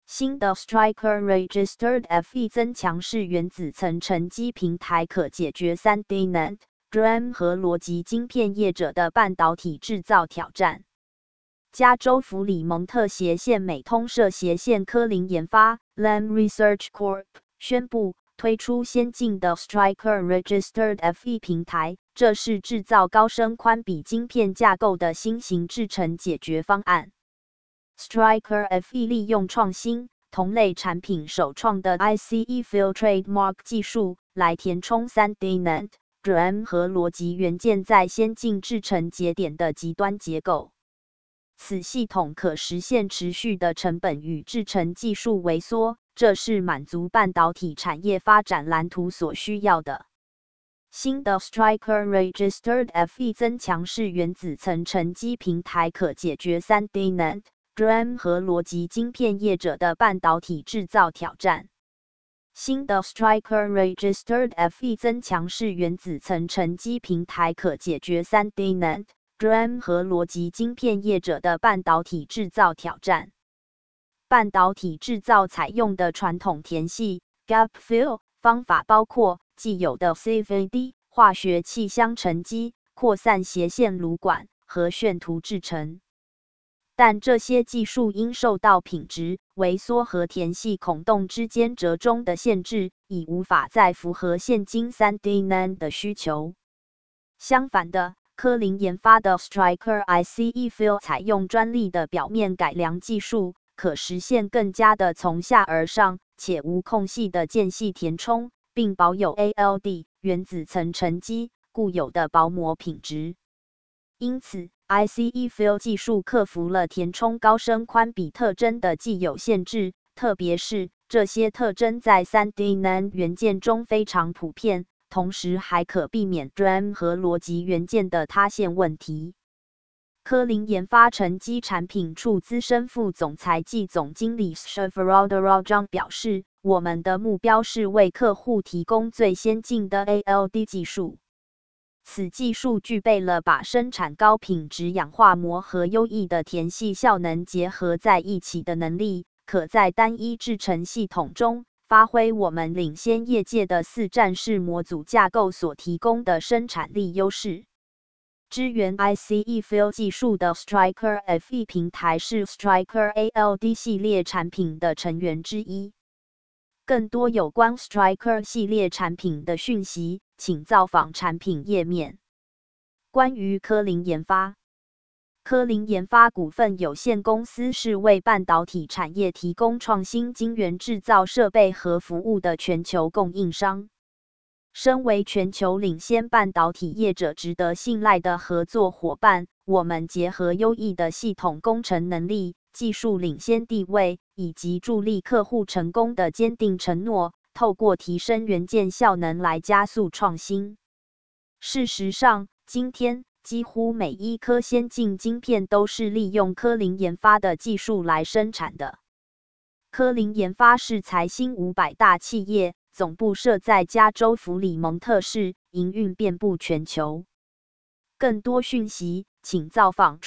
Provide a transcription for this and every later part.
新的 Striker Registered Fe 增强式原子层沉积平台可解决 3D NAND DRAM 和逻辑晶片业者的半导体制造挑战。加州弗里蒙特斜线美通社斜线科林研发 Lam Research Corp 宣布推出先进的 Striker Registered Fe 平台，这是制造高升宽比晶片架构的新型制程解决方案。Striker Fe 利用创新同类产品首创的 ICE Fill Trademark 技术来填充 3D NAND DRAM 和逻辑元件在先进制程节点的极端结构。此系统可实现持续的成本与制程技术微缩，这是满足半导体产业发展蓝图所需要的。新的 Striker Registered Fe 增强式原子层沉积平台可解决 3D NAND DRAM 和逻辑晶片业者的半导体制造挑战。新的 Striker Registered Fe 增强式原子层沉积平台可解决 3D NAND DRAM 和逻辑晶片业者的半导体制造挑战。半导体制造采用的传统填系 Gap Fill 方法包括既有的 CVD 化学气箱沉积、扩散斜线炉管和炫图制程。但这些技术因受到品质、微缩和填系孔洞之间折中的限制，已无法再符合现今 3D NAND 的需求。相反的，科林研发的 Striker ICE Fill 采用专利的表面改良技术，可实现更加的从下而上且无空隙的间隙填充，并保有 ALD 原子层沉积固有的薄膜品质。因此 ICE Fill 技术克服了填充高升宽比特征的既有限制，特别是这些特征在 3D NAND 元件中非常普遍，同时还可避免 DRAM 和逻辑元件的塌陷问题。科林研发沉积产品处资深副总裁暨总经理 Shivarajah 表示，我们的目标是为客户提供最先进的 ALD 技术。此技术具备了把生产高品质氧化膜和优异的填系效能结合在一起的能力，可在单一制程系统中发挥我们领先业界的4站式模组架构所提供的生产力优势。支援 ICE Fill 技术的 Striker Fe 平台是 Striker ALD 系列产品的成员之一。更多有关 Striker 系列产品的讯息，请造访产品页面。关于科林研发，科林研发股份有限公司是为半导体产业提供创新晶圆制造设备和服务的全球供应商。身为全球领先半导体业者值得信赖的合作伙伴，我们结合优异的系统工程能力、技术领先地位以及助力客户成功的坚定承诺，透过提升元件效能来加速创新。事实上，今天几乎每一颗先进晶片都是利用科林研发的技术来生产的。科林研发是财新500大企业，总部设在加州弗里蒙特市，营运遍布全球。更多讯息，请造访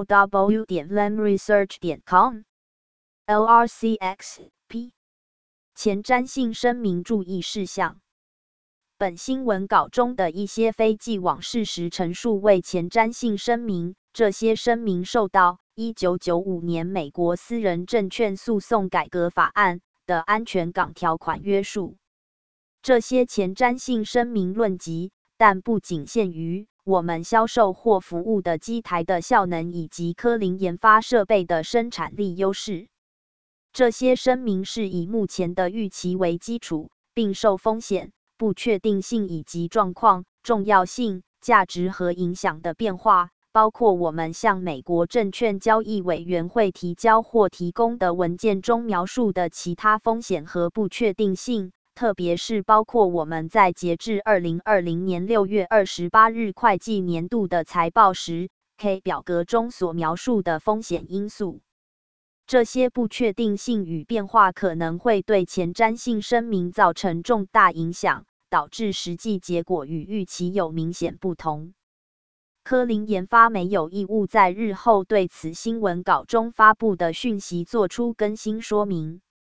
www.lamresearch.com。LRCX-P 前瞻性声明注意事项。本新闻稿中的一些非既往事实陈述为前瞻性声明，这些声明受到1995年美国私人证券诉讼改革法案的安全港条款约束。这些前瞻性声明论及，但不仅限于我们销售或服务的机台的效能以及科林研发设备的生产力优势。这些声明是以目前的预期为基础，并受风险、不确定性以及状况、重要性、价值和影响的变化，包括我们向美国证券交易委员会提交或提供的文件中描述的其他风险和不确定性，特别是包括我们在截至2020年6月28日会计年度的财报时 K 表格中所描述的风险因素。这些不确定性与变化可能会对前瞻性声明造成重大影响，导致实际结果与预期有明显不同。科林研发没有义务在日后对此新闻稿中发布的讯息做出更新说明。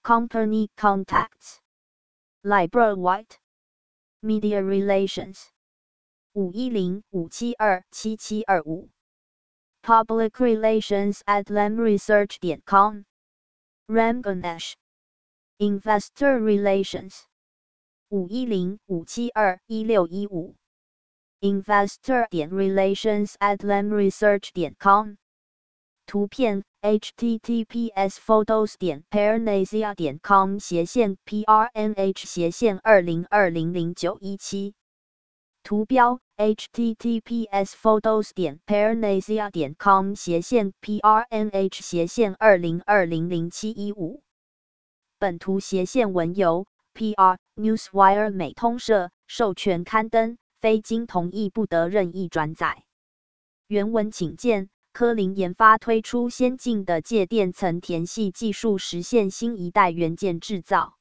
Company contacts. Libra White. Media relations. 510-572-7725 Public relations at lamresearch.com. Ram Ganesh. Investor relations. 510-572-1615 Investor.relations at lamresearch.com 图片 https://photos.parnassia.com/prnh/20200917图标 https://parnassia.com/prnh/20200715本图斜线文由 PR Newswire 美通社授权刊登，非经同意不得任意转载。原文请见。科林研发推出先进的介电层填系技术，实现新一代元件制造。